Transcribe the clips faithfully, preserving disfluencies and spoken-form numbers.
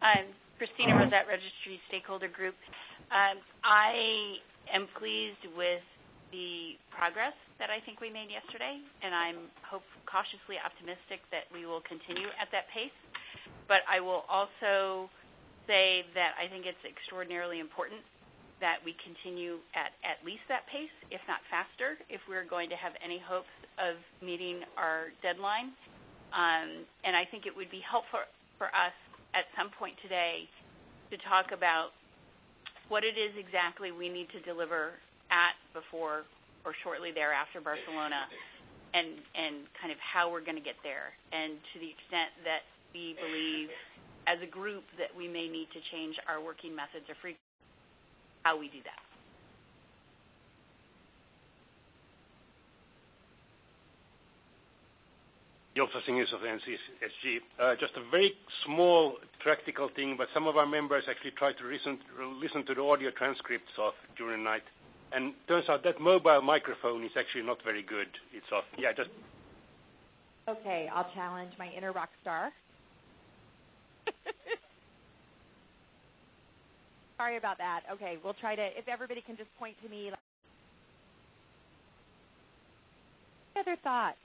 Um, Christina Rosette, Registry Stakeholder Group. Um, I am pleased with the progress that I think we made yesterday, and I'm hope, cautiously optimistic that we will continue at that pace. But I will also say that I think it's extraordinarily important that we continue at at least that pace, if not faster, if we're going to have any hopes of meeting our deadline. Um, and I think it would be helpful for us at some point today to talk about what it is exactly we need to deliver at, before, or shortly thereafter Barcelona, and, and kind of how we're going to get there. And to the extent that we believe as a group that we may need to change our working methods or frequency, how we do that. Jopsa Singers of N C S G. Uh, just a very small practical thing, but some of our members actually tried to listen, listen to the audio transcripts of during the night, and turns out that mobile microphone is actually not very good. It's off. Yeah, just. Okay, I'll challenge my inner rock star. Sorry about that. Okay, we'll try to, if everybody can just point to me. Any other thoughts?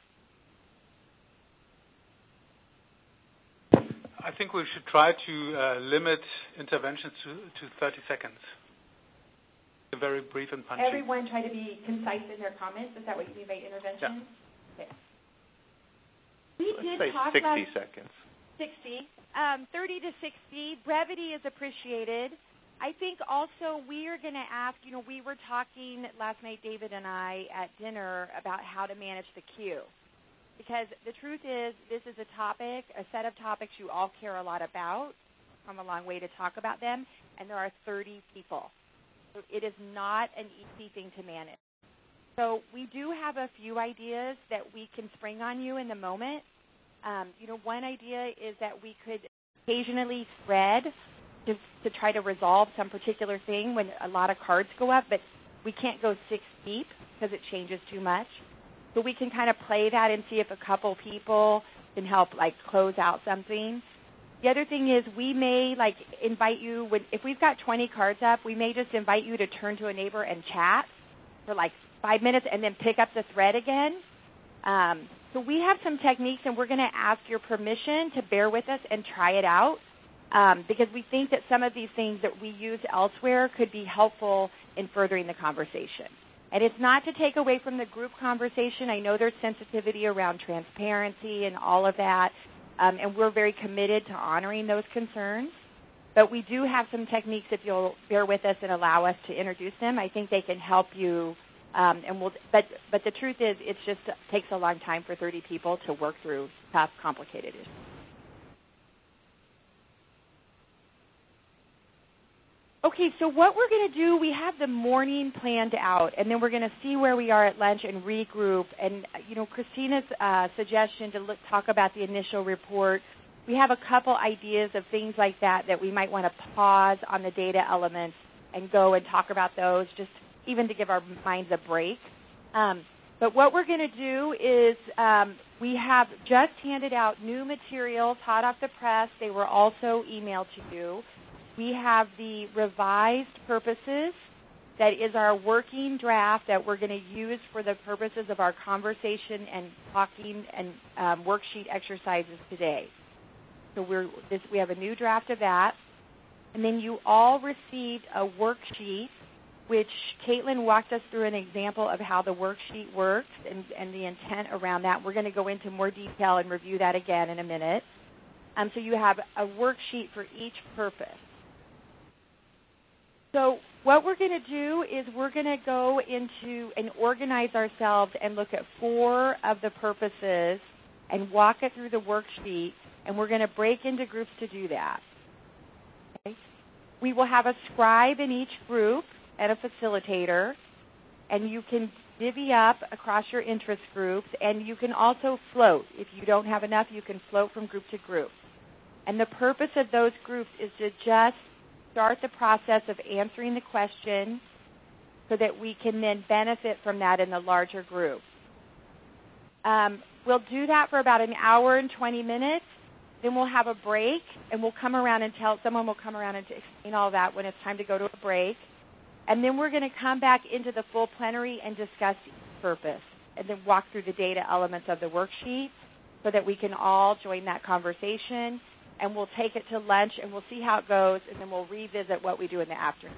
I think we should try to uh, limit interventions to, to thirty seconds. Very brief and punchy. Everyone try to be concise in their comments. Is that what you mean by intervention? Yeah. Okay. We Let's did say talk sixty last, seconds. sixty. Um, thirty to sixty. Brevity is appreciated. I think also we are going to ask, you know, we were talking last night, David and I, at dinner about how to manage the queue. Because the truth is, this is a topic, a set of topics you all care a lot about, come a long way to talk about them, and there are thirty people. So it is not an easy thing to manage. So we do have a few ideas that we can spring on you in the moment. Um, you know, one idea is that we could occasionally thread to, to try to resolve some particular thing when a lot of cards go up, but we can't go six deep because it changes too much. So we can kind of play that and see if a couple people can help, like, close out something. The other thing is we may, like, invite you, when, if we've got twenty cards up, we may just invite you to turn to a neighbor and chat for, like, five minutes and then pick up the thread again. Um, so we have some techniques, and we're going to ask your permission to bear with us and try it out. Um, because we think that some of these things that we use elsewhere could be helpful in furthering the conversation. And it's not to take away from the group conversation. I know there's sensitivity around transparency and all of that, um, and we're very committed to honoring those concerns. But we do have some techniques, if you'll bear with us and allow us to introduce them. I think they can help you. Um, and we'll, but, but the truth is, it just takes a long time for thirty people to work through tough, complicated issues. Okay, so what we're going to do, we have the morning planned out, and then we're going to see where we are at lunch and regroup. And, you know, Christina's uh, suggestion to look, talk about the initial report, we have a couple ideas of things like that that we might want to pause on the data elements and go and talk about those, just even to give our minds a break. Um, but what we're going to do is um, we have just handed out new materials, hot off the press. They were also emailed to you. We have the revised purposes. That is our working draft that we're going to use for the purposes of our conversation and talking and um, worksheet exercises today. So we're, this, we have a new draft of that. And then you all received a worksheet, which Caitlin walked us through an example of how the worksheet works and, and the intent around that. We're going to go into more detail and review that again in a minute. Um, so you have a worksheet for each purpose. So what we're going to do is we're going to go into and organize ourselves and look at four of the purposes and walk it through the worksheet, and we're going to break into groups to do that. Okay? We will have a scribe in each group and a facilitator, and you can divvy up across your interest groups, and you can also float. If you don't have enough, you can float from group to group. And the purpose of those groups is to just start the process of answering the question so that we can then benefit from that in the larger group. Um, we'll do that for about an hour and twenty minutes, Then we'll have a break, and we'll come around and tell, someone will come around and explain all that when it's time to go to a break. And then we're going to come back into the full plenary and discuss purpose, and then walk through the data elements of the worksheet so that we can all join that conversation. And we'll take it to lunch, and we'll see how it goes, and then we'll revisit what we do in the afternoon.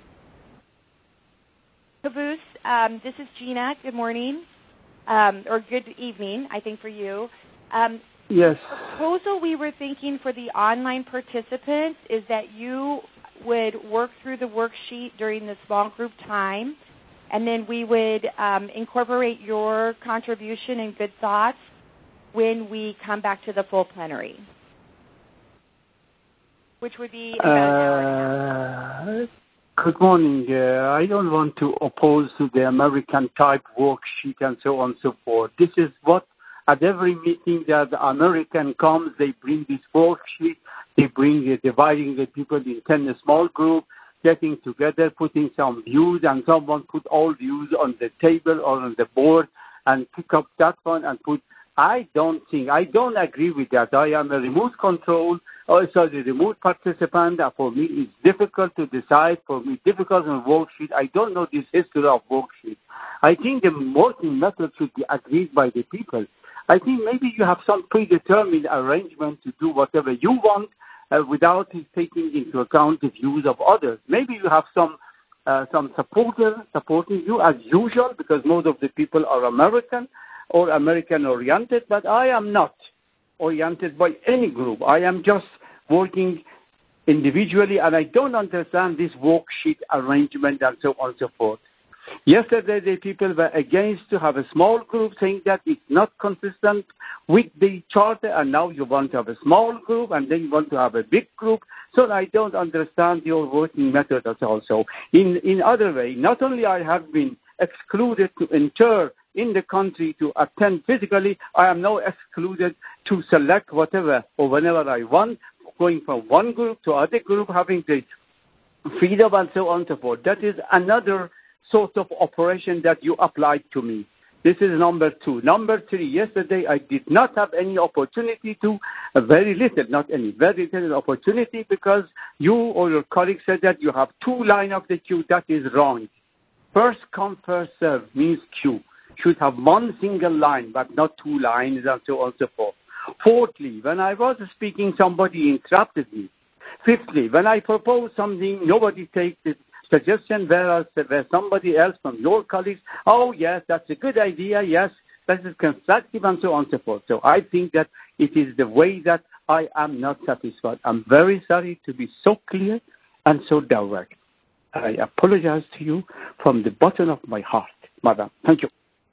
Caboose, um, this is Gina. Good morning, um, or good evening, I think, for you. Um, yes. The proposal we were thinking for the online participants is that you would work through the worksheet during the small group time, and then we would um, incorporate your contribution and good thoughts when we come back to the full plenary, which would be about uh, an hour and a half. Good morning. Uh, I don't want to oppose to the American type worksheet and so on and so forth. This is what, at every meeting that the American comes, they bring this worksheet. They bring uh, dividing the people in ten small groups, getting together, putting some views, and someone put all views on the table or on the board and pick up that one and put. I don't think, I don't agree with that. I am a remote control, also the remote participant. For me, it's difficult to decide. For me, difficult on worksheet. I don't know this history of worksheet. I think the working method should be agreed by the people. I think maybe you have some predetermined arrangement to do whatever you want uh, without taking into account the views of others. Maybe you have some uh, some supporters supporting you as usual, because most of the people are American or American-oriented, but I am not oriented by any group. I am just working individually, and I don't understand this worksheet arrangement and so on and so forth. Yesterday, the people were against to have a small group, saying that it's not consistent with the charter, and now you want to have a small group, and then you want to have a big group. So I don't understand your working method also. In in other way, not only I have been excluded to enter in the country to attend physically, I am now excluded to select whatever or whenever I want, going from one group to other group, having the freedom and so on and so forth. That is another sort of operation that you applied to me. This is number two. Number three, yesterday I did not have any opportunity to, uh, very little, not any, very little opportunity, because you or your colleague said that you have two line of the queue. That is wrong. First come, first serve means queue. Should have one single line, but not two lines, and so on and so forth. Fourthly, when I was speaking, somebody interrupted me. Fifthly, when I proposed something, nobody takes the suggestion, whereas where somebody else from your colleagues, oh, yes, that's a good idea, yes, that is constructive, and so on and so forth. So I think that it is the way that I am not satisfied. I'm very sorry to be so clear and so direct. I apologize to you from the bottom of my heart, Madam. Thank you.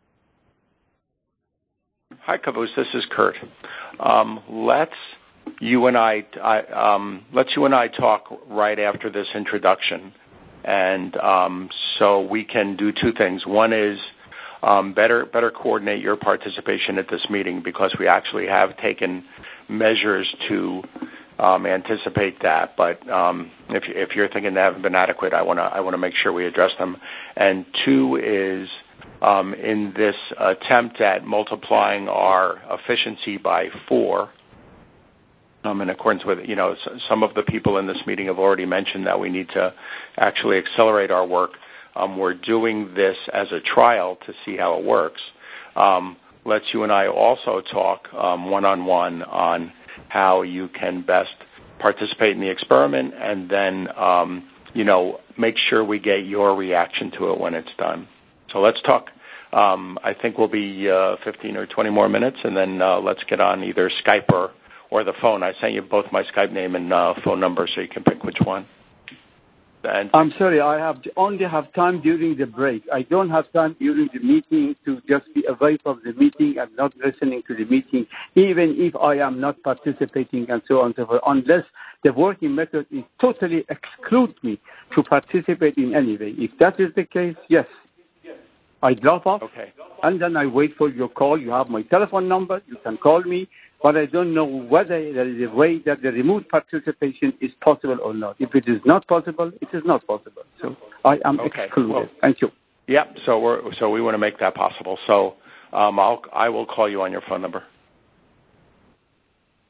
Hi, Caboose. This is Kurt. Um, let's you and I, I um, let's you and I talk right after this introduction, and um, so we can do two things. One is um, better better coordinate your participation at this meeting, because we actually have taken measures to um, anticipate that. But um, if if you're thinking they haven't been adequate, I want to I want to make sure we address them. And two is, Um, in this attempt at multiplying our efficiency by four, um, in accordance with, you know, some of the people in this meeting have already mentioned that we need to actually accelerate our work. Um, we're doing this as a trial to see how it works. Um, let's you and I also talk um, one-on-one on how you can best participate in the experiment, and then, um, you know, make sure we get your reaction to it when it's done. So let's talk. Um, I think we'll be uh, fifteen or twenty more minutes, and then uh, let's get on either Skype or, or the phone. I sent you both my Skype name and uh, phone number, so you can pick which one. And I'm sorry, I have only have time during the break. I don't have time during the meeting to just be away from the meeting and not listening to the meeting, even if I am not participating and so on and so forth, unless the working method is totally exclude me to participate in any way. If that is the case, yes. I drop off, okay, and then I wait for your call. You have my telephone number. You can call me, but I don't know whether there is a way that the remote participation is possible or not. If it is not possible, it is not possible. So I am okay. excluded. Well, thank you. Yeah, so we're so we want to make that possible. So um, I'll I will call you on your phone number.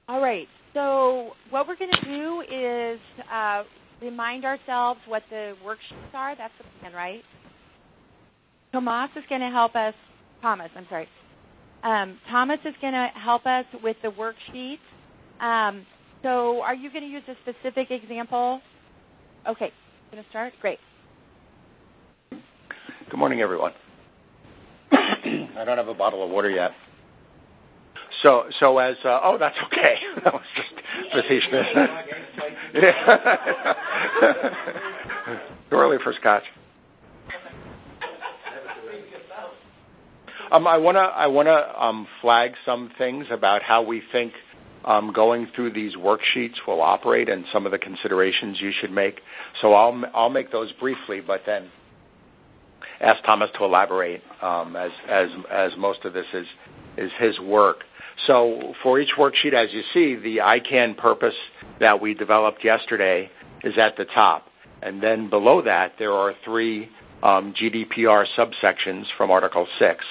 All right. So what we're going to do is uh, remind ourselves what the worksheets are. That's the plan, right? Tomas is going to help us. Thomas, I'm sorry. Um, Thomas is going to help us with the worksheets. Um, so are you going to use a specific example? Okay. Going to start? Great. Good morning, everyone. I don't have a bottle of water yet. So, so as uh, oh, that's okay. That was just facetious. Too early for scotch. Um, I want to I want to um, flag some things about how we think um, going through these worksheets will operate and some of the considerations you should make. So I'll I'll make those briefly, but then ask Thomas to elaborate, um, as as as most of this is is his work. So for each worksheet, as you see, the I CAN purpose that we developed yesterday is at the top. And then below that, there are three um, G D P R subsections from Article six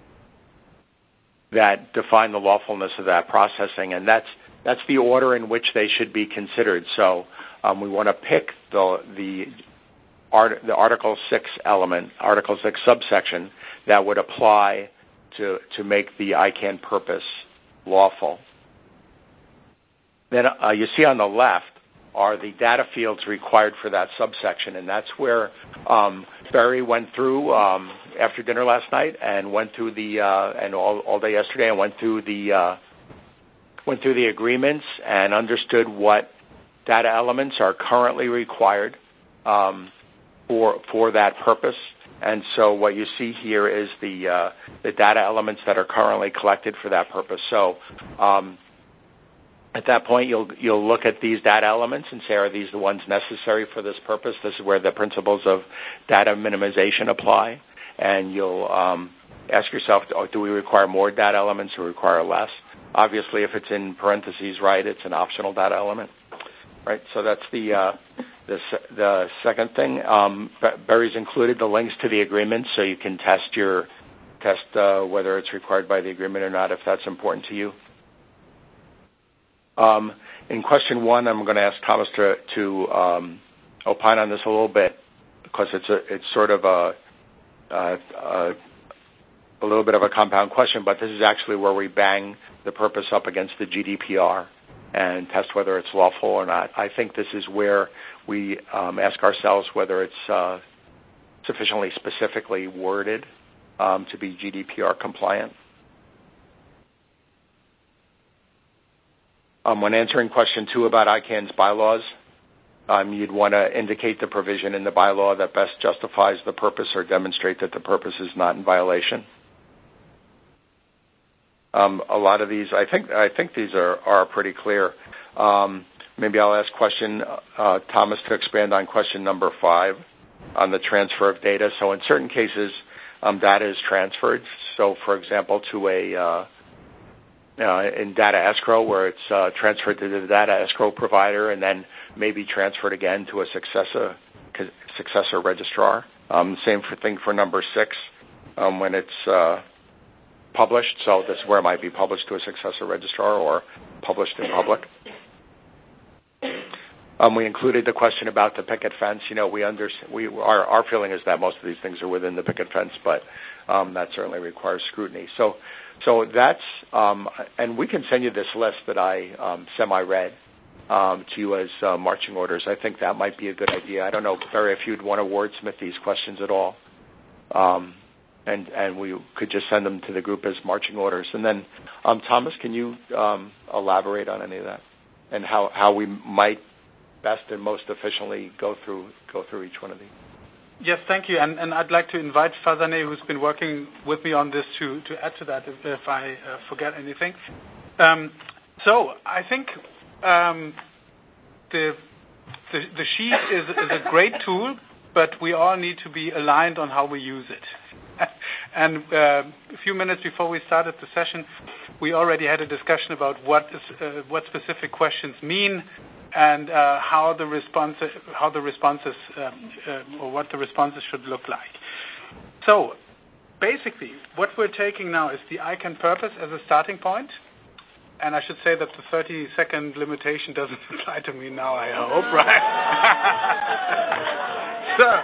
that define the lawfulness of that processing. And that's that's the order in which they should be considered. So um, we want to pick the the, art, the Article six element, Article six subsection, that would apply to, to make the I CAN purpose lawful. Then uh, you see on the left are the data fields required for that subsection, and that's where um, Barry went through um, after dinner last night and went through the uh, and all, all day yesterday and went through the uh, went through the agreements and understood what data elements are currently required um, for for that purpose. And so what you see here is the uh, the data elements that are currently collected for that purpose. So um, at that point, you'll you'll look at these data elements and say, are these the ones necessary for this purpose? This is where the principles of data minimization apply. And you'll um, ask yourself, oh, do we require more data elements or require less? Obviously, if it's in parentheses, right, it's an optional data element. Right, so that's the uh, the, the second thing. Um, Barry's included the links to the agreement, so you can test your test uh, whether it's required by the agreement or not, if that's important to you. Um, in question one, I'm going to ask Thomas to, to um, opine on this a little bit because it's a it's sort of a, a a a little bit of a compound question, but this is actually where we bang the purpose up against the G D P R and test whether it's lawful or not. I think this is where we um, ask ourselves whether it's uh, sufficiently specifically worded um, to be G D P R compliant. Um, when answering question two about I CAN's bylaws, um, you'd want to indicate the provision in the bylaw that best justifies the purpose or demonstrate that the purpose is not in violation. Um, a lot of these, I think, I think these are, are pretty clear. Um, maybe I'll ask question uh, Thomas to expand on question number five on the transfer of data. So in certain cases, um, data is transferred. So, for example, to a uh, uh, in data escrow, where it's uh, transferred to the data escrow provider and then maybe transferred again to a successor successor registrar. Um, same for thing for number six um, when it's uh, published. So this is where it might be published to a successor registrar or published in public. Um, we included the question about the picket fence. You know, we under, we our, our feeling is that most of these things are within the picket fence, but um, that certainly requires scrutiny. So, so that's um, and we can send you this list that I um, semi-read um, to you as uh, marching orders. I think that might be a good idea. I don't know, Barry, if you'd want to wordsmith these questions at all, um, and and we could just send them to the group as marching orders. And then, um, Thomas, can you um, elaborate on any of that and how how we might best and most efficiently go through go through each one of these? Yes, thank you. And, and I'd like to invite Farzaneh, who's been working with me on this, to, to add to that if, if I uh, forget anything. Um, so I think um, the, the the sheet is, is a great tool, but we all need to be aligned on how we use it. And uh, a few minutes before we started the session, we already had a discussion about what is, uh, what specific questions mean, and uh, how the responses, how the responses, uh, uh, or what the responses should look like. So, basically, what we're taking now is the I CAN purpose as a starting point, and I should say that the thirty second limitation doesn't apply to me now, I hope, right? So,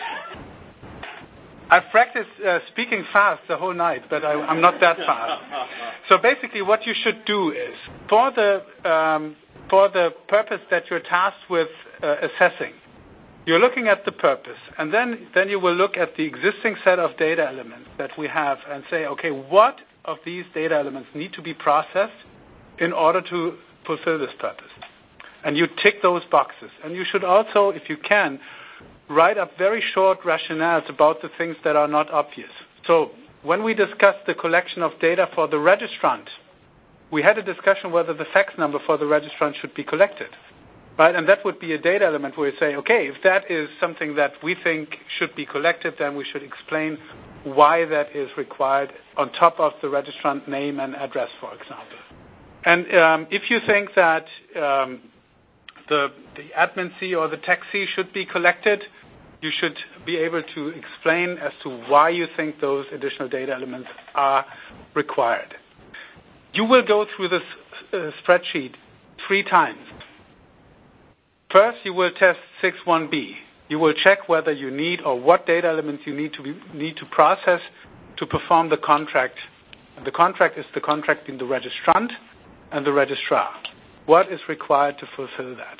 I've practiced uh, speaking fast the whole night, but I, I'm not that fast. So basically what you should do is, for the, um, for the purpose that you're tasked with uh, assessing, you're looking at the purpose, and then, then you will look at the existing set of data elements that we have and say, okay, what of these data elements need to be processed in order to fulfill this purpose? And you tick those boxes. And you should also, if you can, write up very short rationales about the things that are not obvious. So when we discussed the collection of data for the registrant, we had a discussion whether the fax number for the registrant should be collected. Right? And that would be a data element where you say, okay, if that is something that we think should be collected, then we should explain why that is required on top of the registrant name and address, for example. And um, if you think that um, the, the admin C or the tech C should be collected, you should be able to explain as to why you think those additional data elements are required. You will go through this uh, spreadsheet three times. First, you will test six one B. You will check whether you need or what data elements you need to be, need to process to perform the contract. And the contract is the contract between the registrant and the registrar. What is required to fulfill that?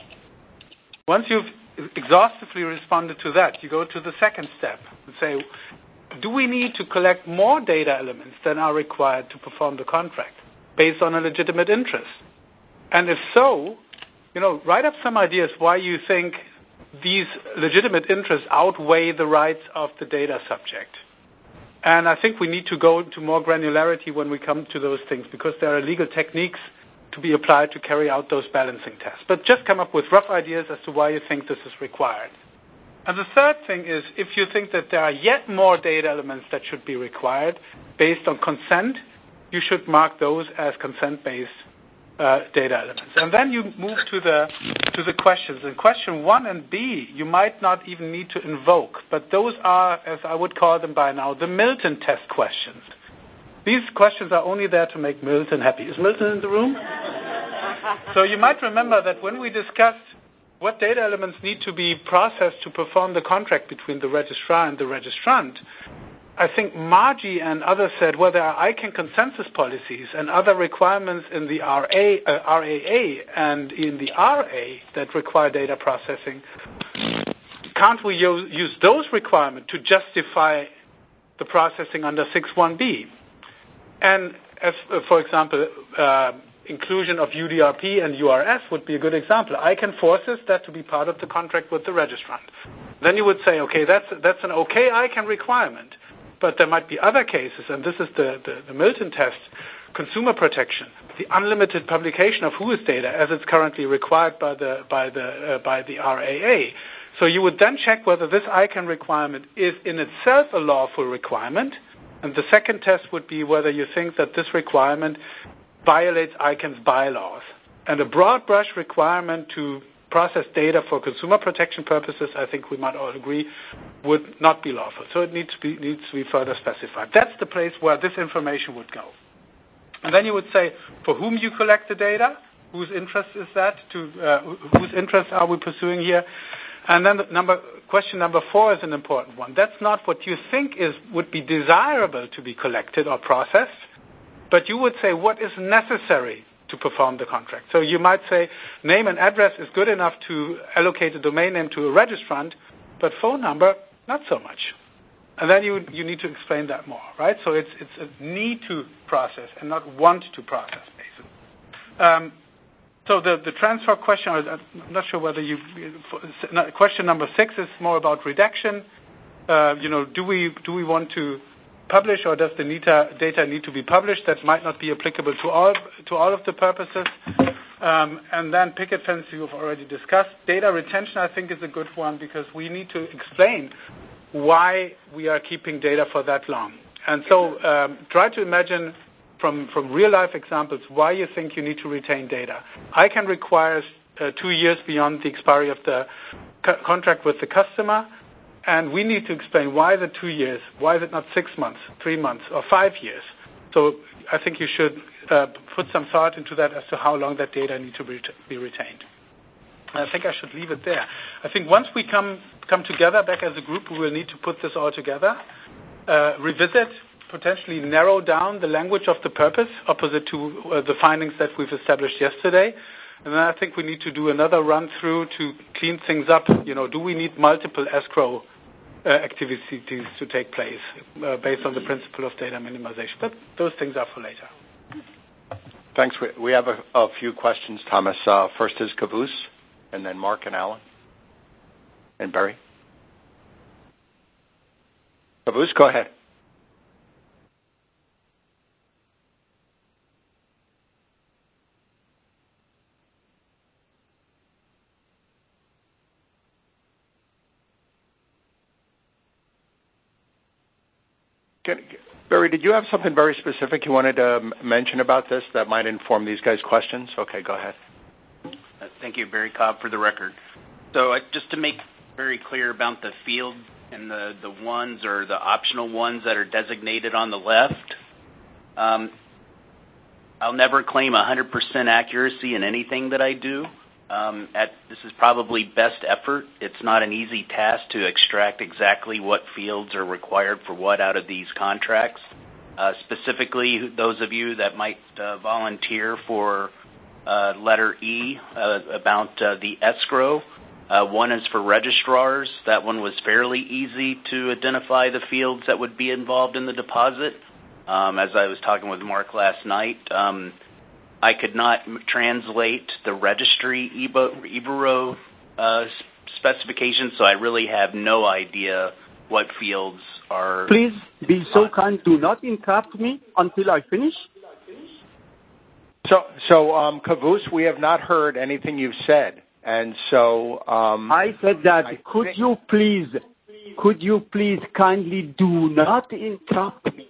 Once you've exhaustively responded to that, you go to the second step and say, do we need to collect more data elements than are required to perform the contract based on a legitimate interest? And if so, you know, write up some ideas why you think these legitimate interests outweigh the rights of the data subject. And I think we need to go into more granularity when we come to those things, because there are legal techniques to be applied to carry out those balancing tests. But just come up with rough ideas as to why you think this is required. And the third thing is, if you think that there are yet more data elements that should be required based on consent, you should mark those as consent-based uh, data elements. And then you move to the to the questions. In question one and B, you might not even need to invoke, but those are, as I would call them by now, the Milton test questions. These questions are only there to make Milton happy. Is Milton in the room? So you might remember that when we discussed what data elements need to be processed to perform the contract between the registrar and the registrant, I think Margie and others said, well, there are I C A N consensus policies and other requirements in the R A, uh, R A A and in the R A that require data processing. Can't we use, use those requirements to justify the processing under six one B? And as, uh, for example, uh, inclusion of U D R P and U R S would be a good example. I C A N forces that to be part of the contract with the registrant. Then you would say, okay, that's that's an okay I C A N requirement, but there might be other cases, and this is the, the, the Milton test, consumer protection, the unlimited publication of who is data as it's currently required by the by the uh, by the R A A. So you would then check whether this I C A N requirement is in itself a lawful requirement. And the second test would be whether you think that this requirement violates I C A N's bylaws. And a broad brush requirement to process data for consumer protection purposes, I think we might all agree, would not be lawful. So it needs to be, needs to be further specified. That's the place where this information would go. And then you would say for whom you collect the data, whose interest is that, to uh, whose interests are we pursuing here. And then the number, question number four is an important one. That's not what you think is would be desirable to be collected or processed, but you would say what is necessary to perform the contract. So you might say name and address is good enough to allocate a domain name to a registrant, but phone number, not so much. And then you you need to explain that more, right? So it's it's a need to process and not want to process, basically. Um, So the, the transfer question, I'm not sure whether you, question number six is more about redaction. Uh, you know, do we do we want to publish, or does the data, data need to be published? That might not be applicable to all to all of the purposes. Um, and then picket fence you've already discussed. Data retention, I think, is a good one because we need to explain why we are keeping data for that long. And so um, try to imagine From, from real-life examples, why you think you need to retain data. I C A N requires uh, two years beyond the expiry of the co- contract with the customer, and we need to explain why the two years, why is it not six months, three months, or five years? So I think you should uh, put some thought into that as to how long that data need to be, be retained. I think I should leave it there. I think once we come come together back as a group, we will need to put this all together, uh, revisit, potentially narrow down the language of the purpose opposite to uh, the findings that we've established yesterday. And then I think we need to do another run through to clean things up. You know, do we need multiple escrow uh, activities to take place uh, based on the principle of data minimization? But those things are for later. Thanks. We, we have a, a few questions, Thomas. Uh, first is Kavus, and then Mark and Alan. And Barry. Kavus, go ahead. Can, Barry, did you have something very specific you wanted to mention about this that might inform these guys' questions? Okay, go ahead. Uh, thank you, Barry Cobb, for the record. So uh, just to make very clear about the field and the, the ones or the optional ones that are designated on the left, um, I'll never claim one hundred percent accuracy in anything that I do. Um, at, this is probably best effort. It's not an easy task to extract exactly what fields are required for what out of these contracts. Uh, specifically, those of you that might uh, volunteer for uh, letter E uh, about uh, the escrow. Uh, one is for registrars. That one was fairly easy to identify the fields that would be involved in the deposit. Um, as I was talking with Mark last night, um, I could not m- translate the registry I B R O uh, specifications, so I really have no idea what fields are. Please be so kind. Do not interrupt me until I finish. So, so um, Kavus, we have not heard anything you've said, and so um, I said that. I could think... you please, could you please kindly do not interrupt me?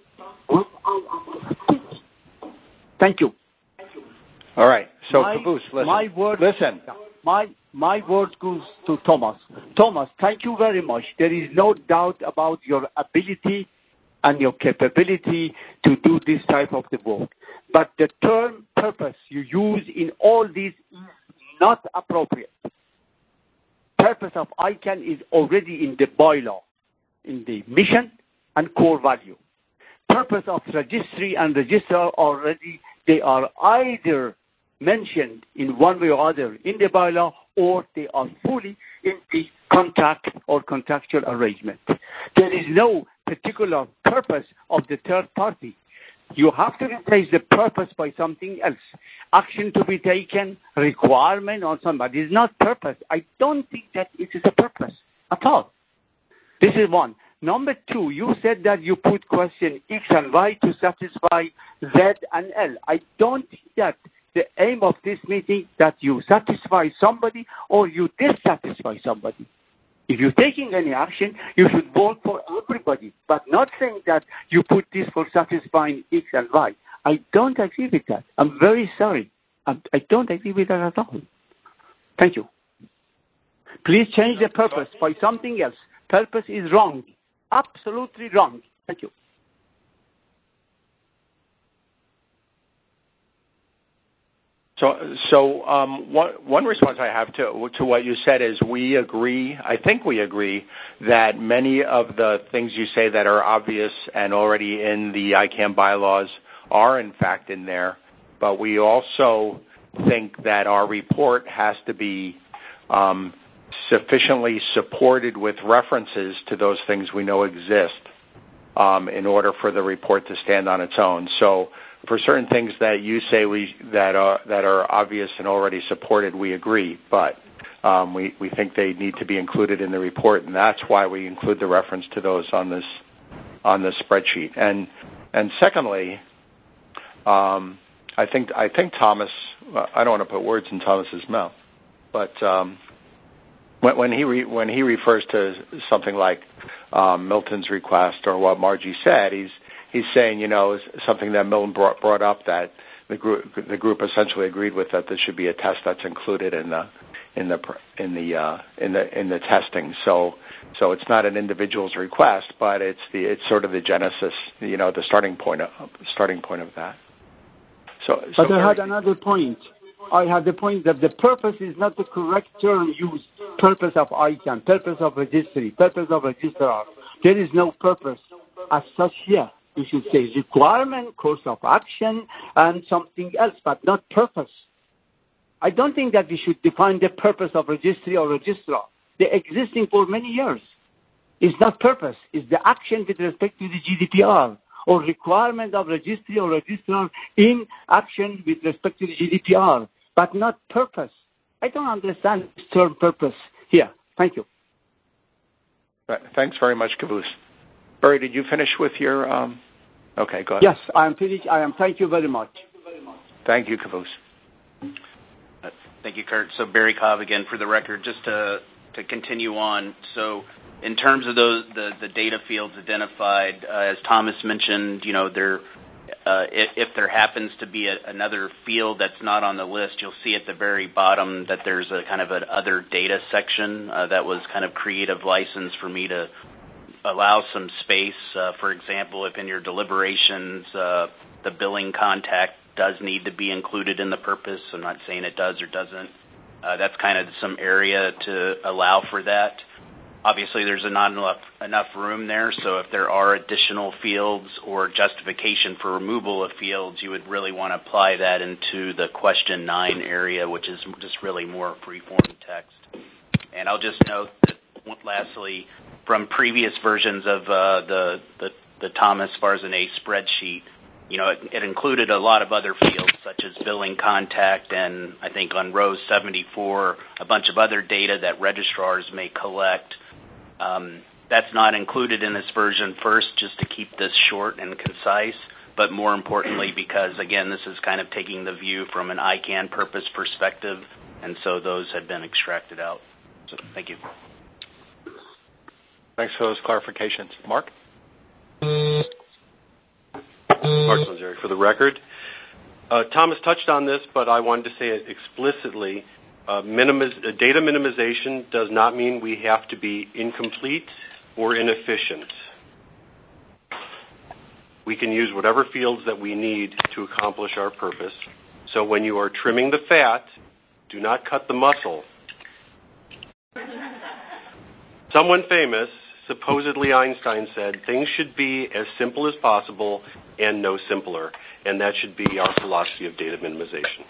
Thank you. All right. So, my, Kavus, listen. My word, listen. My, my word goes to Thomas. Thomas, thank you very much. There is no doubt about your ability and your capability to do this type of the work. But the term purpose you use in all these is not appropriate. Purpose of I CAN is already in the bylaw, in the mission and core value. Purpose of registry and registrar already, they are either mentioned in one way or other in the bylaw, or they are fully in the contract or contractual arrangement. There is no particular purpose of the third party. You have to replace the purpose by something else. Action to be taken, requirement on somebody is not purpose. I don't think that it is a purpose at all. This is one. Number two, you said that you put question X and Y to satisfy Z and L. I don't think that the aim of this meeting that you satisfy somebody or you dissatisfy somebody. If you're taking any action, you should vote for everybody, but not saying that you put this for satisfying X and Y. I don't agree with that. I'm very sorry. I, I don't agree with that at all. Thank you. Please change the purpose by something else. Purpose is wrong. Absolutely wrong. Thank you. So, so um, one, one response I have to to what you said is we agree, I think we agree, that many of the things you say that are obvious and already in the I CAN bylaws are in fact in there, but we also think that our report has to be um, sufficiently supported with references to those things we know exist um, in order for the report to stand on its own. So for certain things that you say we that are that are obvious and already supported, we agree, but um, we, we think they need to be included in the report, and that's why we include the reference to those on this on this spreadsheet. And and secondly, um, I think I think Thomas, I don't want to put words in Thomas's mouth, but um, when, when he re, when he refers to something like um, Milton's request or what Margie said, he's He's saying, you know, something that Milton brought, brought up that the group, the group essentially agreed with, that there should be a test that's included in the in the in the uh, in the in the testing. So, so it's not an individual's request, but it's the it's sort of the genesis, you know, the starting point of starting point of that. So, so but I had Barry, another point. I had the point that the purpose is not the correct term used. Purpose of I CAN, purpose of registry, purpose of registrar. There is no purpose as such here. You should say requirement, course of action, and something else, but not purpose. I don't think that we should define the purpose of registry or registrar. They're existing for many years. It's not purpose. It's the action with respect to the G D P R or requirement of registry or registrar in action with respect to the G D P R, but not purpose. I don't understand this term purpose here. Thank you. Thanks very much, Kavus. Barry, did you finish with your... Um... Okay, go ahead. Yes, I am finished. I am. Thank you very much. Thank you, Kavus. Uh, thank you, Kurt. So Barry Cobb again for the record, just to, to continue on. So in terms of those the, the data fields identified, uh, as Thomas mentioned, you know, there, uh, if, if there happens to be a, another field that's not on the list, you'll see at the very bottom that there's a kind of an other data section uh, that was kind of creative license for me to allow some space. Uh, for example, if in your deliberations uh, the billing contact does need to be included in the purpose, I'm not saying it does or doesn't, uh, that's kind of some area to allow for that. Obviously, there's not enough, enough room there, so if there are additional fields or justification for removal of fields, you would really want to apply that into the question nine area, which is just really more free-form text. And I'll just note that, lastly, from previous versions of uh, the, the the Thomas Farzaneh spreadsheet, you know, it, it included a lot of other fields such as billing contact and I think on row seventy-four, a bunch of other data that registrars may collect. Um, that's not included in this version first, just to keep this short and concise, but more importantly because, again, this is kind of taking the view from an I CAN purpose perspective, and so those have been extracted out. So thank you. Thanks for those clarifications. Mark? Mark Manzeri for the record. Uh, Thomas touched on this, but I wanted to say it explicitly. Uh, minimiz- uh, data minimization does not mean we have to be incomplete or inefficient. We can use whatever fields that we need to accomplish our purpose. So when you are trimming the fat, do not cut the muscle. Someone famous, supposedly Einstein, said things should be as simple as possible and no simpler, and that should be our philosophy of data minimization.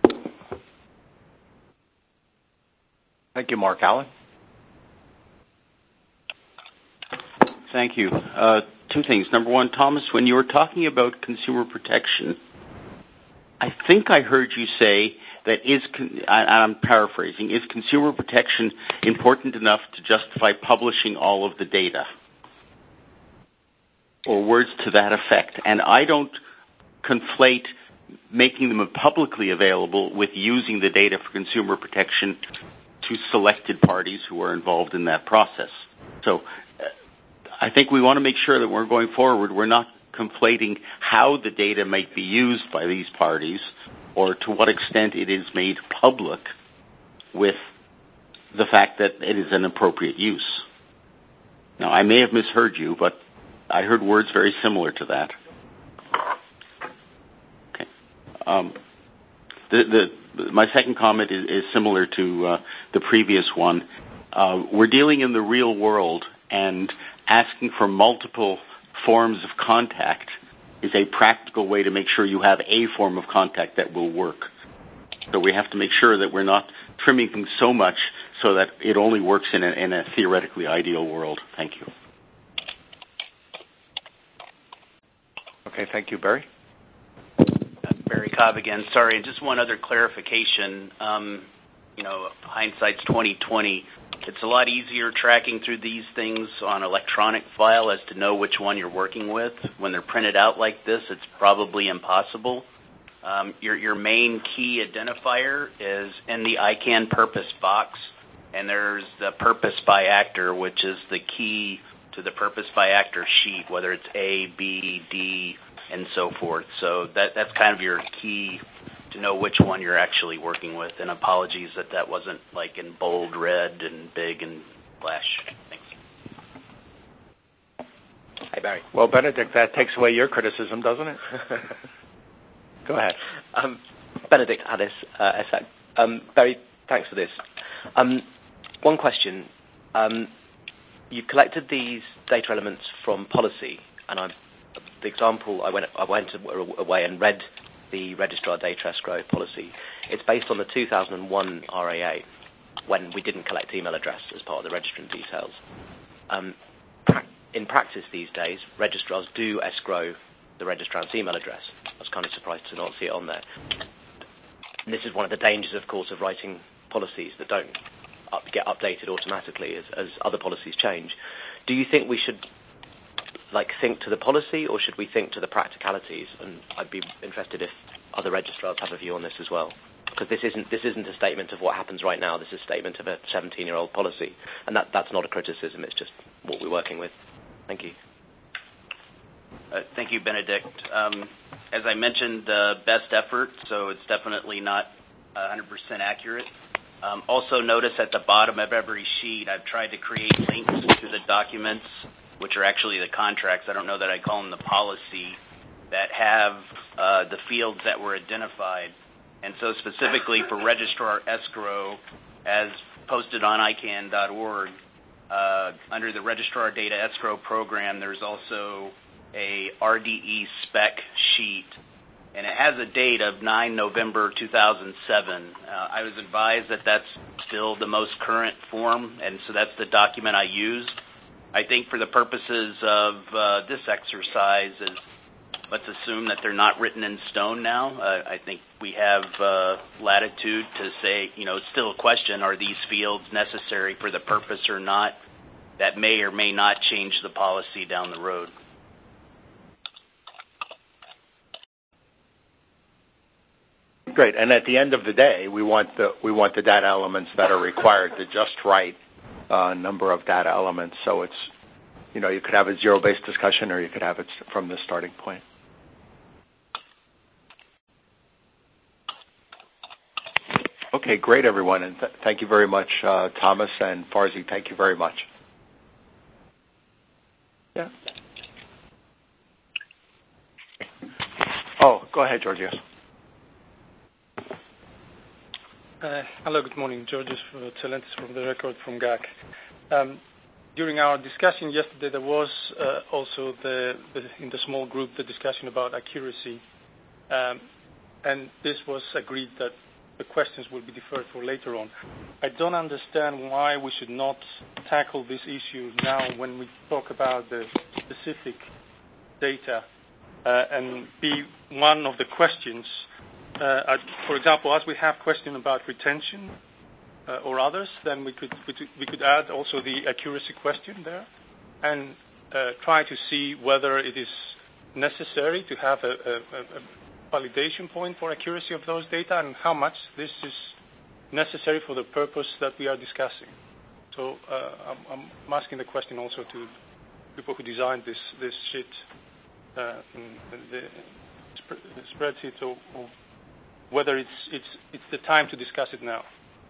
Thank you, Mark. Alan? Thank you. Uh, two things. Number one, Thomas, when you were talking about consumer protection, I think I heard you say that is, I'm paraphrasing, is consumer protection important enough to justify publishing all of the data? Or words to that effect. And I don't conflate making them publicly available with using the data for consumer protection to selected parties who are involved in that process. So uh, I think we want to make sure that we're going forward, we're not conflating how the data might be used by these parties or to what extent it is made public with the fact that it is an appropriate use. Now, I may have misheard you, but I heard words very similar to that. Okay. Um, the, the, my second comment is, is similar to uh, the previous one. Uh, we're dealing in the real world, and asking for multiple forms of contact is a practical way to make sure you have a form of contact that will work. So we have to make sure that we're not trimming things so much so that it only works in a, in a theoretically ideal world. Thank you. Okay, thank you. Barry? Barry Cobb again. Sorry, and just one other clarification. Um, you know, hindsight's twenty twenty. It's a lot easier tracking through these things on electronic file as to know which one you're working with. When they're printed out like this, it's probably impossible. Um, your, your main key identifier is in the I CAN purpose box, and there's the purpose by actor, which is the key to the purpose by actor sheet, whether it's A, B, D, and so forth. So that that's kind of your key to know which one you're actually working with. And apologies that that wasn't like in bold red and big and flash. Thanks. Hi, Barry. Well, Benedict, that takes away your criticism, doesn't it? Go ahead. Um, Benedict Addis, uh, S A C. Um, Barry, thanks for this. Um, one question. Um, you've collected these data elements from policy, and I'm, the example, I went, I went away and read the registrar data escrow policy. It's based on the two thousand one R A A, when we didn't collect email address as part of the registrant details. Um, pra- in practice these days, registrars do escrow the registrant's email address. I was kind of surprised to not see it on there. And this is one of the dangers, of course, of writing policies that don't up, get updated automatically as, as other policies change. Do you think we should like think to the policy, or should we think to the practicalities? And I'd be interested if other registrars have a view on this as well, because this isn't this isn't a statement of what happens right now. This is a statement of a seventeen-year-old policy, and that that's not a criticism. It's just what we're working with. Thank you. Uh, thank you, Benedict. Um, as I mentioned, uh, best effort, so it's definitely not one hundred percent accurate. Um, also notice at the bottom of every sheet, I've tried to create links to the documents, which are actually the contracts. I don't know that I call them the policy, that have uh, the fields that were identified. And so specifically for registrar escrow, as posted on I CANN dot org, uh, under the registrar data escrow program, there's also a R D E spec sheet, and it has a date of nine November two thousand seven. Uh, I was advised that that's still the most current form, and so that's the document I used. I think for the purposes of uh, this exercise, is let's assume that they're not written in stone now. Uh, I think we have uh, latitude to say, you know, it's still a question, are these fields necessary for the purpose or not? That may or may not change the policy down the road. Great. And at the end of the day, we want the we want the data elements that are required, the just right uh, number of data elements. So it's, you know, you could have a zero-based discussion, or you could have it from the starting point. Okay, great, everyone, and th- thank you very much, uh, Thomas and Farzi. Thank you very much. Yeah. Oh, go ahead, Georgios. Uh, hello, good morning. Georgios Tselentis from the record from G A C. Um, during our discussion yesterday, there was uh, also the, the, in the small group the discussion about accuracy, um, and this was agreed that the questions will be deferred for later on. I don't understand why we should not tackle this issue now when we talk about the specific data, uh, and be one of the questions. Uh, for example, as we have questions about retention uh, or others, then we could, we could we could add also the accuracy question there, and uh, try to see whether it is necessary to have a, a, a validation point for accuracy of those data, and how much this is necessary for the purpose that we are discussing. So uh, I'm, I'm asking the question also to people who designed this this sheet, uh, the spreadsheet, or, or whether it's it's it's the time to discuss it now.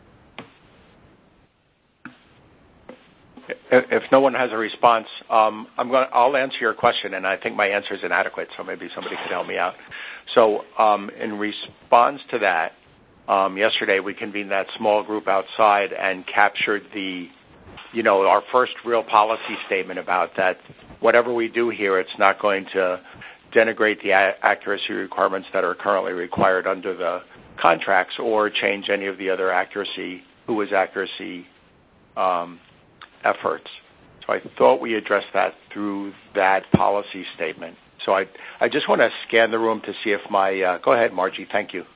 If no one has a response, um, I'm going. I'll answer your question, and I think my answer is inadequate. So maybe somebody could help me out. So, um, in response to that, um, yesterday we convened that small group outside and captured the, you know, our first real policy statement about that. Whatever we do here, it's not going to denigrate the a- accuracy requirements that are currently required under the contracts, or change any of the other accuracy, who is accuracy um, efforts. So I thought we addressed that through that policy statement. So I I just want to scan the room to see if my, uh, go ahead, Margie, thank you.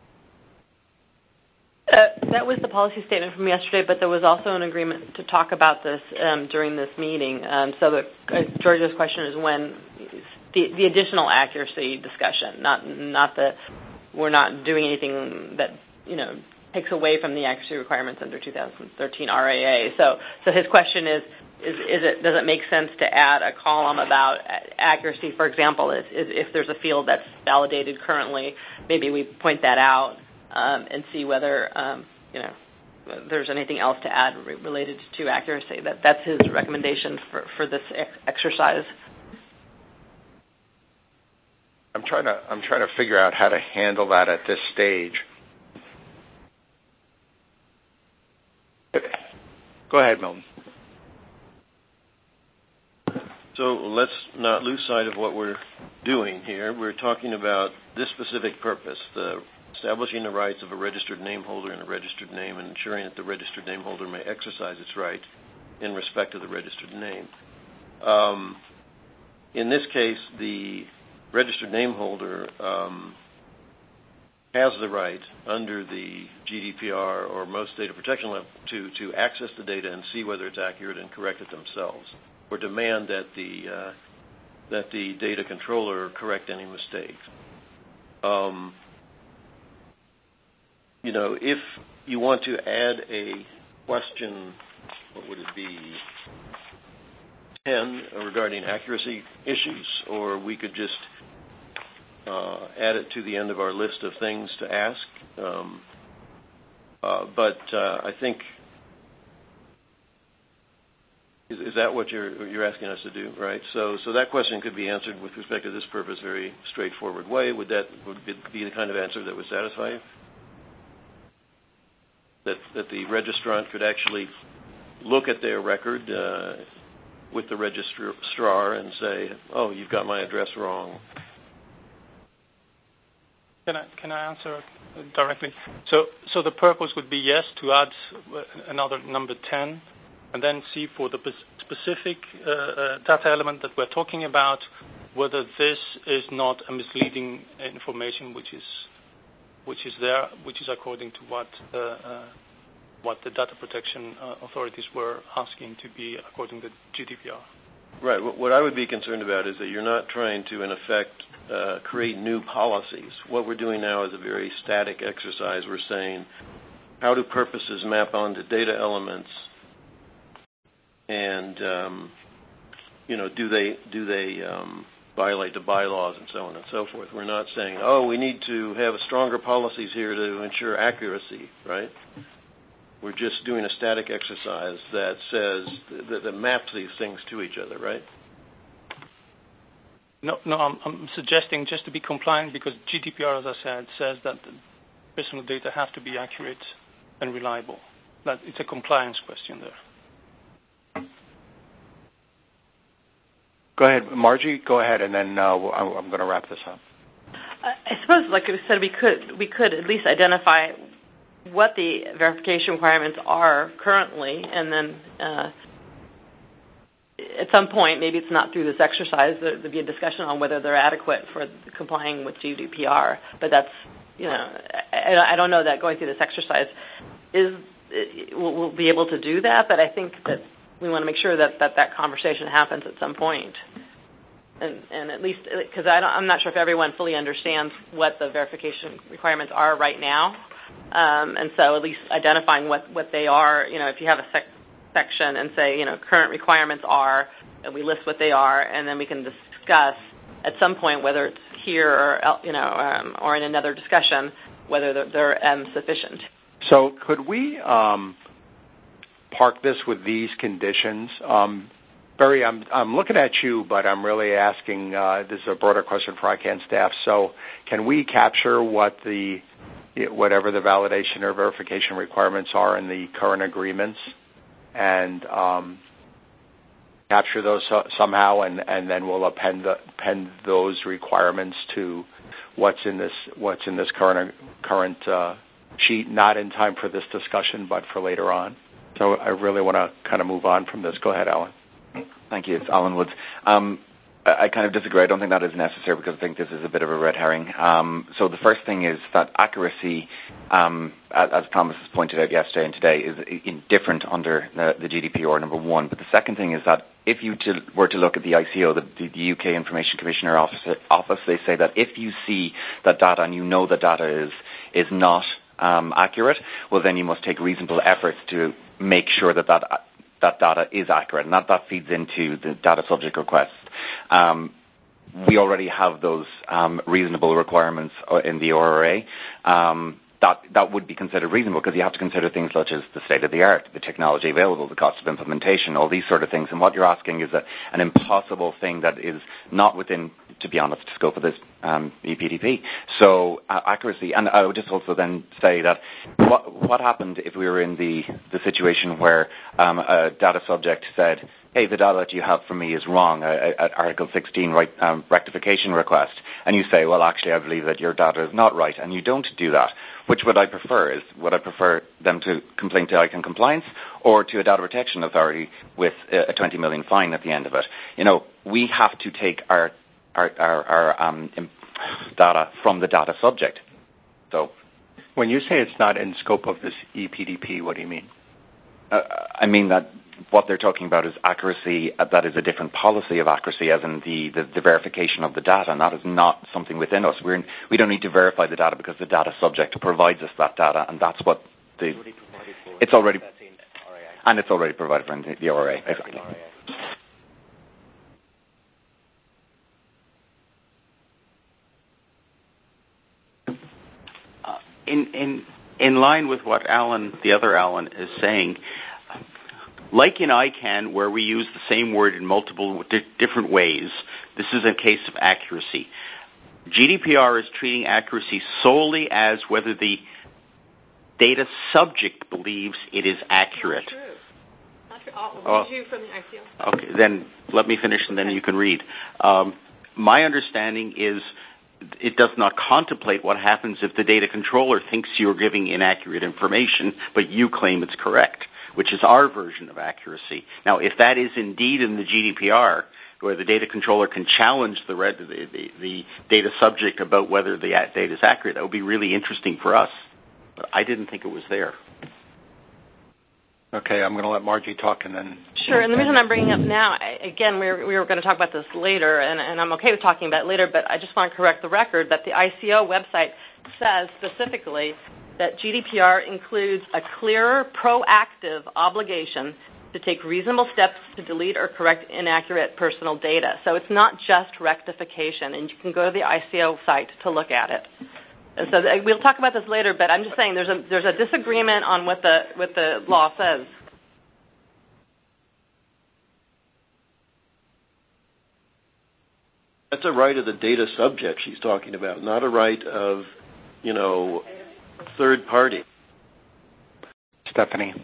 Uh, that was the policy statement from yesterday, but there was also an agreement to talk about this um, during this meeting. Um, so the, uh, Georgia's question is when the, the additional accuracy discussion, not not that we're not doing anything that, you know, takes away from the accuracy requirements under two thousand thirteen R A A. So so his question is, is, is it does it make sense to add a column about accuracy? For example, if, if there's a field that's validated currently, maybe we point that out um, and see whether, um, you know, there's anything else to add re- related to accuracy. That That's his recommendation for, for this ex- exercise. I'm trying to I'm trying to figure out how to handle that at this stage. Go ahead, Milton. So let's not lose sight of what we're doing here. We're talking about this specific purpose, the establishing the rights of a registered name holder in a registered name and ensuring that the registered name holder may exercise its right in respect to the registered name. Um, in this case, the registered name holder um, has the right under the G D P R or most data protection law to, to access the data and see whether it's accurate and correct it themselves, or demand that the uh, that the data controller correct any mistakes. Um, you know, if you want to add a question, what would it be, ten regarding accuracy issues, or we could just uh, add it to the end of our list of things to ask. Um, uh, but uh, I think. Is, is that what you're you're asking us to do, right? So, so that question could be answered with respect to this purpose very straightforward way. Would that would be the kind of answer that would satisfy you? That that the registrant could actually look at their record uh, with the registrar and say, "Oh, you've got my address wrong." Can I can I answer directly? So, so the purpose would be yes to add another number ten. And then see for the specific uh, uh, data element that we're talking about, whether this is not a misleading information which is which is there, which is according to what uh, uh, what the data protection uh, authorities were asking to be according to G D P R. Right. What I would be concerned about is that you're not trying to, in effect, uh, create new policies. What we're doing now is a very static exercise. We're saying, how do purposes map onto data elements? And um, you know, do they do they um, violate the bylaws and so on and so forth? We're not saying, oh, we need to have stronger policies here to ensure accuracy, right? We're just doing a static exercise that says that, that maps these things to each other, right? No, no, I'm, I'm suggesting just to be compliant because G D P R, as I said, says that personal data have to be accurate and reliable. That it's a compliance question there. Go ahead, Margie. Go ahead, and then uh, I'm going to wrap this up. I suppose, like I said, we could we could at least identify what the verification requirements are currently, and then uh, at some point, maybe it's not through this exercise, there, there'd be a discussion on whether they're adequate for complying with G D P R. But that's, you know, I, I don't know that going through this exercise is we'll, we'll be able to do that. But I think that we want to make sure that that, that conversation happens at some point. And, and at least, because I'm not sure if everyone fully understands what the verification requirements are right now. Um, and so at least identifying what, what they are, you know, if you have a sec- section and say, you know, current requirements are, and we list what they are, and then we can discuss at some point whether it's here or, you know, um, or in another discussion, whether they're, they're um, sufficient. So could we um, park this with these conditions? Um, Barry, I'm, I'm looking at you, but I'm really asking, uh, this is a broader question for I CANN staff. So can we capture what the, whatever the validation or verification requirements are in the current agreements and um, capture those so, somehow, and, and then we'll append, the, append those requirements to what's in this, what's in this current, current uh, sheet, not in time for this discussion, but for later on. So I really want to kind of move on from this. Go ahead, Alan. Thank you. It's Alan Woods. Um, I kind of disagree. I don't think that is necessary because I think this is a bit of a red herring. Um, so the first thing is that accuracy, um, as, as Thomas has pointed out yesterday and today, is in different under the, the G D P R, number one. But the second thing is that if you to, were to look at the I C O, the, the U K Information Commissioner office, office, they say that if you see that data and you know the data is is not um, accurate, well, then you must take reasonable efforts to make sure that that that data is accurate, and that, that feeds into the data subject request. Um, we already have those um, reasonable requirements in the O R A. Um, that, that would be considered reasonable, because you have to consider things such as the state of the art, the technology available, the cost of implementation, all these sort of things. And what you're asking is a, an impossible thing that is not within, to be honest, the scope of this um, E P D P. So uh, accuracy, and I would just also then say that what, what happened if we were in the, the situation where um, a data subject said, hey, the data that you have for me is wrong, at Article sixteen right, um, rectification request, and you say, well, actually, I believe that your data is not right, and you don't do that. Which would I prefer? Is would I prefer them to complain to ICANN Compliance or to a data protection authority with a twenty million fine at the end of it? You know, we have to take our our, our, our um, data from the data subject. So, when you say it's not in scope of this E P D P, what do you mean? Uh, I mean that what they're talking about is accuracy. Uh, that is a different policy of accuracy, as in the, the, the verification of the data, and that is not something within us. We're in, we don't need to verify the data because the data subject provides us that data, and that's what the it's already and it's already provided for in the, the R A. Exactly. Uh, in in in line with what Alan, the other Alan, is saying. Like in ICANN, where we use the same word in multiple di- different ways, this is a case of accuracy. G D P R is treating accuracy solely as whether the data subject believes it is accurate. Not true. Not true. I'll read you from the I C O. Okay, then let me finish and then you can read. Um, my understanding is it does not contemplate what happens if the data controller thinks you're giving inaccurate information, but you claim it's correct, which is our version of accuracy. Now, if that is indeed in the G D P R, where the data controller can challenge the, red, the, the, the data subject about whether the data is accurate, that would be really interesting for us. But I didn't think it was there. Okay, I'm going to let Margie talk and then... Sure, and the reason I'm bringing up now, I, again, we were, we were going to talk about this later, and, and I'm okay with talking about it later, but I just want to correct the record that the I C O website says specifically that G D P R includes a clearer, proactive obligation to take reasonable steps to delete or correct inaccurate personal data. So it's not just rectification, and you can go to the I C O site to look at it. And so we'll talk about this later, but I'm just saying there's a there's a disagreement on what the what the law says. That's a right of the data subject she's talking about, not a right of, you know, third party. Stephanie.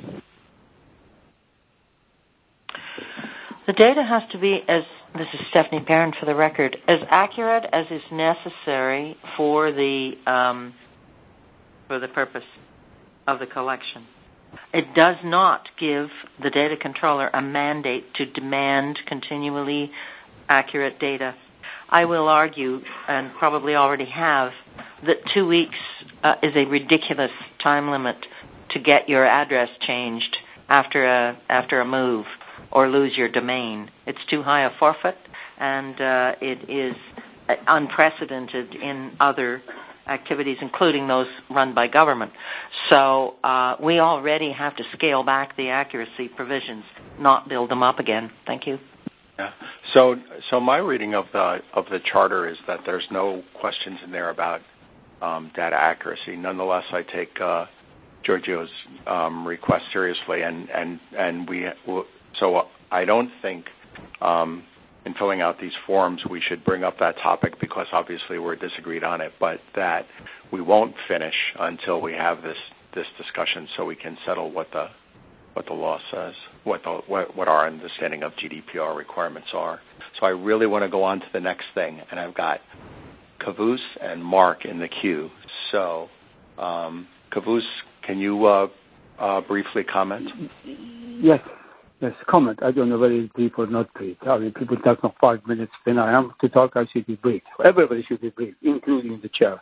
The data has to be, as this is Stephanie Perrin for the record, as accurate as is necessary for the um, for the purpose of the collection. It does not give the data controller a mandate to demand continually accurate data. I will argue, and probably already have, that two weeks uh, is a ridiculous time limit to get your address changed after a after a move or lose your domain. It's too high a forfeit, and uh, it is unprecedented in other activities, including those run by government. So uh, we already have to scale back the accuracy provisions, not build them up again. Thank you. Yeah. So, so my reading of the of the charter is that there's no questions in there about um, data accuracy. Nonetheless, I take uh, Giorgio's um, request seriously, and and and we. So I don't think um, in filling out these forms we should bring up that topic because obviously we're disagreed on it, but that we won't finish until we have this this discussion, so we can settle what the what the law says, what the what, what our understanding of G D P R requirements are. So I really want to go on to the next thing, and I've got Kavus and Mark in the queue. So, um, Kavus, can you uh, uh, briefly comment? Yes. Yes, comment. I don't know whether it's brief or not brief. I mean, people talk for five minutes. When I am to talk, I should be brief. Everybody should be brief, including the chair.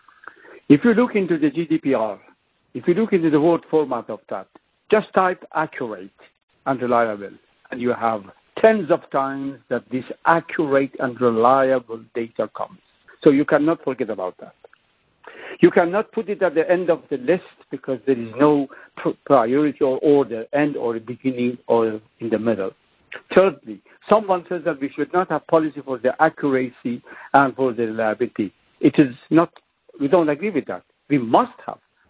If you look into the G D P R, if you look into the word format of that, just type accurate and reliable, and you have tens of times that this accurate and reliable data comes. So you cannot forget about that. You cannot put it at the end of the list because there is no priority or order, end or beginning or in the middle. Thirdly, someone says that we should not have policy for the accuracy and for the reliability. It is not, we don't agree with that. We must have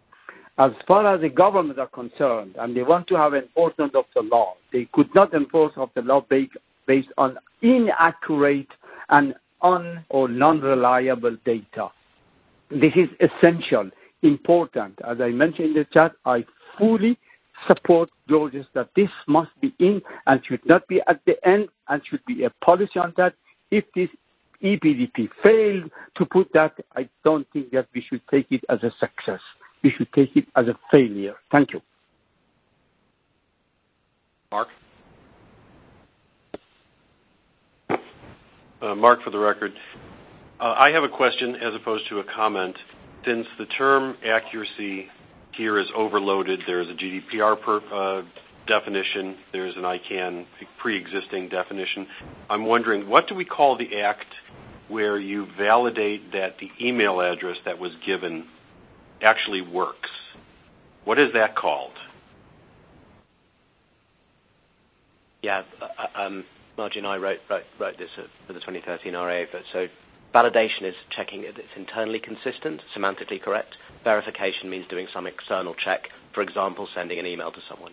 as far as the government are concerned, and they want to have enforcement of the law, they could not enforce of the law based, based on inaccurate and un or non-reliable data. This is essential, important. As I mentioned in the chat, I fully support George's that this must be in and should not be at the end, and should be a policy on that. If this E P D P failed to put that, I don't think that we should take it as a success. We should take it as a failure. Thank you. Mark? Uh, Mark, for the record. Uh, I have a question as opposed to a comment. Since the term accuracy here is overloaded, there is a G D P R per, uh, definition, there's an I CANN pre-existing definition. I'm wondering, what do we call the act where you validate that the email address that was given actually works? What is that called? Yeah, uh, um, Margie and I wrote, wrote, wrote this for the twenty thirteen R A, but so validation is checking that it's internally consistent, semantically correct. Verification means doing some external check, for example, sending an email to someone.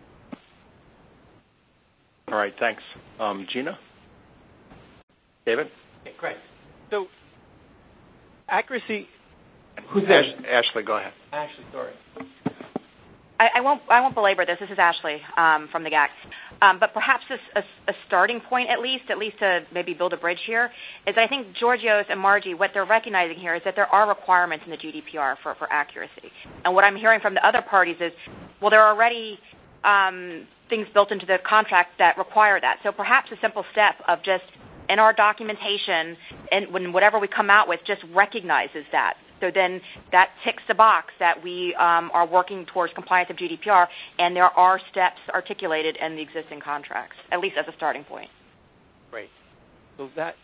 All right, thanks. Um, Gina? David? Okay, great. So, accuracy... Who's there? Ash, Ashley, go ahead. Ashley, sorry. I, I won't. I won't belabor this. This is Ashley um, from the G A C. Um, but perhaps a, a, a starting point, at least, at least to maybe build a bridge here, is I think Georgios and Margie, what they're recognizing here is that there are requirements in the G D P R for, for accuracy. And what I'm hearing from the other parties is, well, there are already um, things built into the contract that require that. So perhaps a simple step of just in our documentation, and when whatever we come out with, just recognizes that. So then that ticks the box that we um, are working towards compliance of G D P R, and there are steps articulated in the existing contracts, at least as a starting point. Great. So that,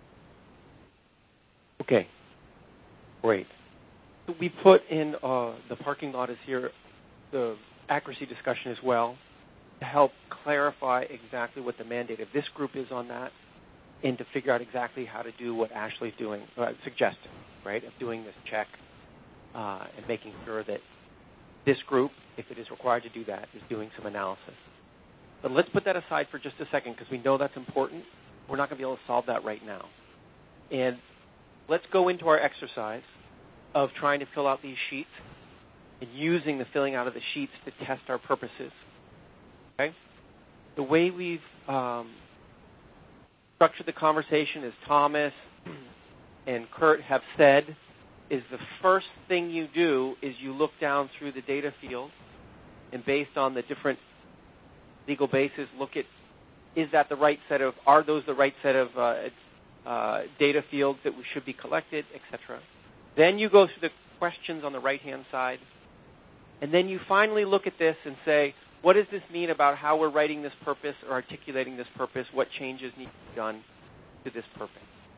okay, great. So we put in uh, the parking lot is here, the accuracy discussion as well, to help clarify exactly what the mandate of this group is on that, and to figure out exactly how to do what Ashley's doing, uh, suggesting, right, of doing this check uh, and making sure that this group, if it is required to do that, is doing some analysis. But let's put that aside for just a second because we know that's important. We're not going to be able to solve that right now. And let's go into our exercise of trying to fill out these sheets and using the filling out of the sheets to test our purposes. Okay? The way we've um, structured the conversation, as Thomas and Kurt have said, is the first thing you do is you look down through the data field, and based on the different legal bases, look at, is that the right set of, are those the right set of uh, uh, data fields that we should be collected, et cetera. Then you go through the questions on the right-hand side, and then you finally look at this and say, what does this mean about how we're writing this purpose or articulating this purpose? What changes need to be done to this purpose?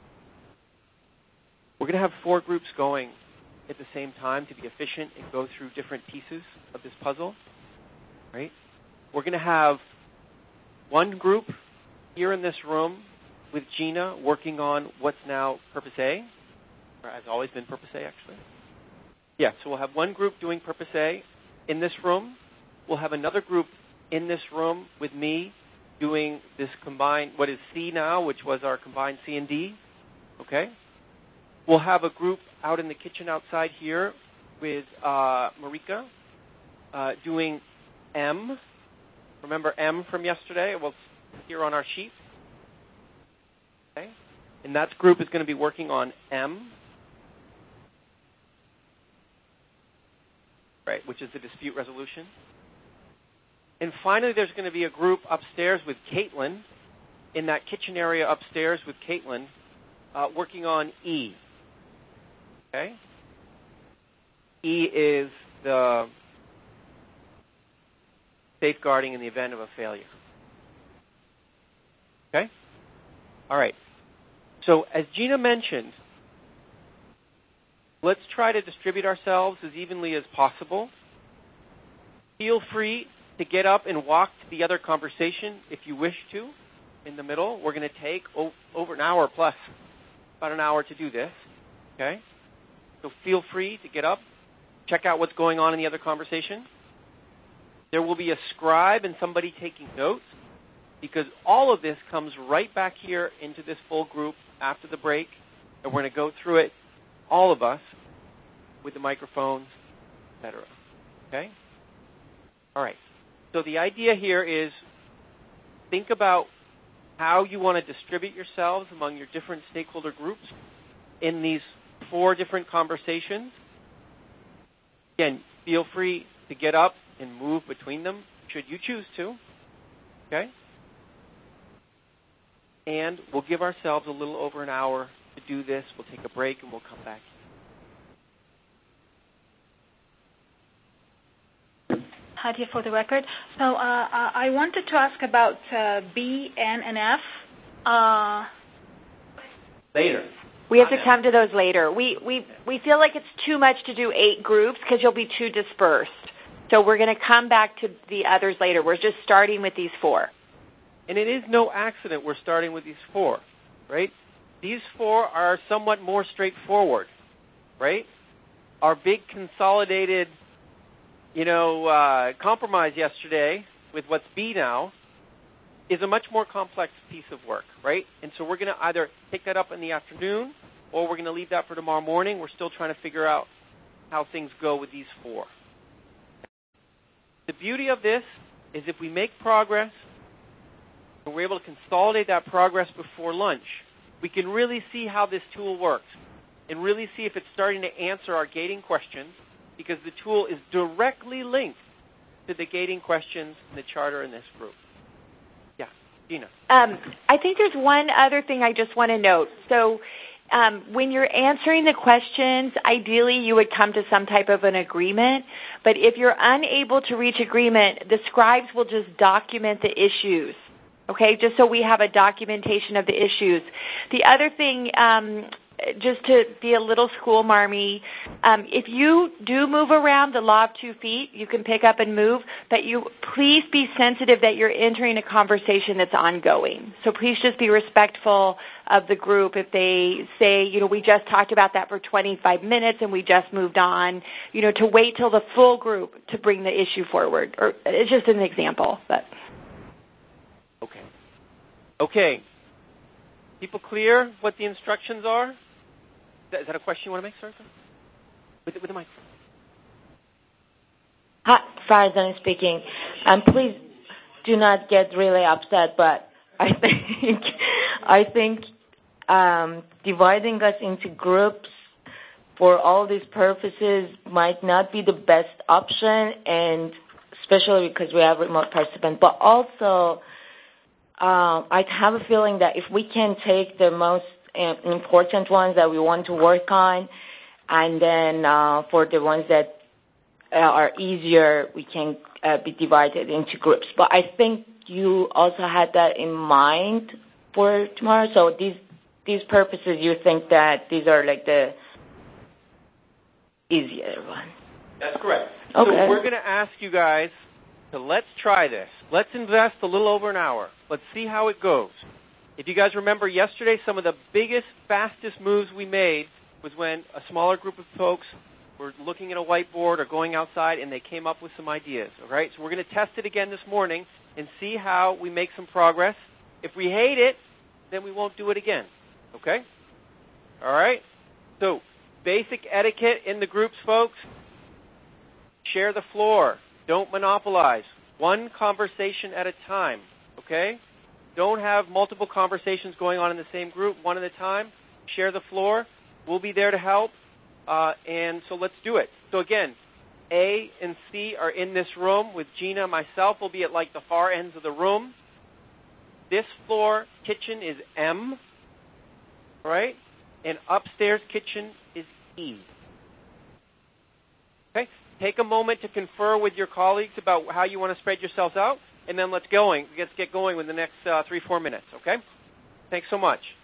We're going to have four groups going at the same time to be efficient and go through different pieces of this puzzle. Right? We're going to have one group here in this room with Gina working on what's now Purpose A, or has always been Purpose A, actually. Yeah, so we'll have one group doing Purpose A in this room. We'll have another group in this room with me doing this combined, what is C now, which was our combined C and D. Okay? We'll have a group out in the kitchen outside here with uh, Marika uh, doing M. Remember M from yesterday? Well, here on our sheet. Okay? And that group is going to be working on M. Right, which is the dispute resolution. And finally, there's going to be a group upstairs with Caitlin, in that kitchen area upstairs with Caitlin, uh, working on E. Okay? E is the safeguarding in the event of a failure. Okay? All right. So as Gina mentioned, let's try to distribute ourselves as evenly as possible. Feel free to get up and walk to the other conversation if you wish to in the middle. We're going to take o- over an hour plus, about an hour to do this. Okay? So feel free to get up check out what's going on in the other conversation. There will be a scribe and somebody taking notes, because all of this comes right back here into this full group after the break, and we're going to go through it, all of us, with the microphones, et cetera. Okay? All right. So the idea here is think about how you want to distribute yourselves among your different stakeholder groups in these four different conversations. Again, feel free to get up and move between them should you choose to. Okay? And we'll give ourselves a little over an hour to do this. We'll take a break and we'll come back. Hadia for the record. So uh, I wanted to ask about uh, B, N, and F. Uh, later. We have to come to those later. We we we feel like it's too much to do eight groups because you'll be too dispersed. So we're going to come back to the others later. We're just starting with these four. And it is no accident we're starting with these four, right? These four are somewhat more straightforward, right? Our big consolidated, you know, uh, compromise yesterday with what's B now is a much more complex piece of work, right? And so we're going to either pick that up in the afternoon or we're going to leave that for tomorrow morning. We're still trying to figure out how things go with these four. The beauty of this is if we make progress and we're able to consolidate that progress before lunch, we can really see how this tool works and really see if it's starting to answer our gating questions, because the tool is directly linked to the gating questions in the charter in this group. Yeah, Gina. Um, I think there's one other thing I just want to note. So um, when you're answering the questions, ideally you would come to some type of an agreement. But if you're unable to reach agreement, the scribes will just document the issues, okay, just so we have a documentation of the issues. The other thing, um, just to be a little school marmy, um, if you do move around the law of two feet, you can pick up and move, but you please be sensitive that you're entering a conversation that's ongoing. So please just be respectful of the group if they say, you know, we just talked about that for twenty-five minutes and we just moved on, you know, to wait till the full group to bring the issue forward. Or it's just an example. But Okay. Okay. People clear what the instructions are? Is that a question you want to make, sir? With, with the microphone. Hi, Farzan speaking. Um, please do not get really upset, but I think I think um, dividing us into groups for all these purposes might not be the best option, and especially because we have remote participants. But also, um, I have a feeling that if we can take the most important ones that we want to work on, and then uh, for the ones that uh, are easier, we can uh, be divided into groups. But I think you also had that in mind for tomorrow. So these these purposes, you think that these are like the easier ones? That's correct. Okay. So we're going to ask you guys to let's try this. Let's invest a little over an hour. Let's see how it goes. If you guys remember yesterday, some of the biggest, fastest moves we made was when a smaller group of folks were looking at a whiteboard or going outside and they came up with some ideas. All right? So we're going to test it again this morning and see how we make some progress. If we hate it, then we won't do it again. Okay? All right? So basic etiquette in the groups, folks. Share the floor. Don't monopolize. One conversation at a time. Okay? Don't have multiple conversations going on in the same group, one at a time. Share the floor. We'll be there to help. Uh, and so let's do it. So again, A and C are in this room with Gina and myself. We'll be at like the far ends of the room. This floor kitchen is M, right? And upstairs kitchen is E. Okay? Take a moment to confer with your colleagues about how you want to spread yourselves out. And then let's going. Let's get going with the next uh, three, four minutes, okay? Thanks so much.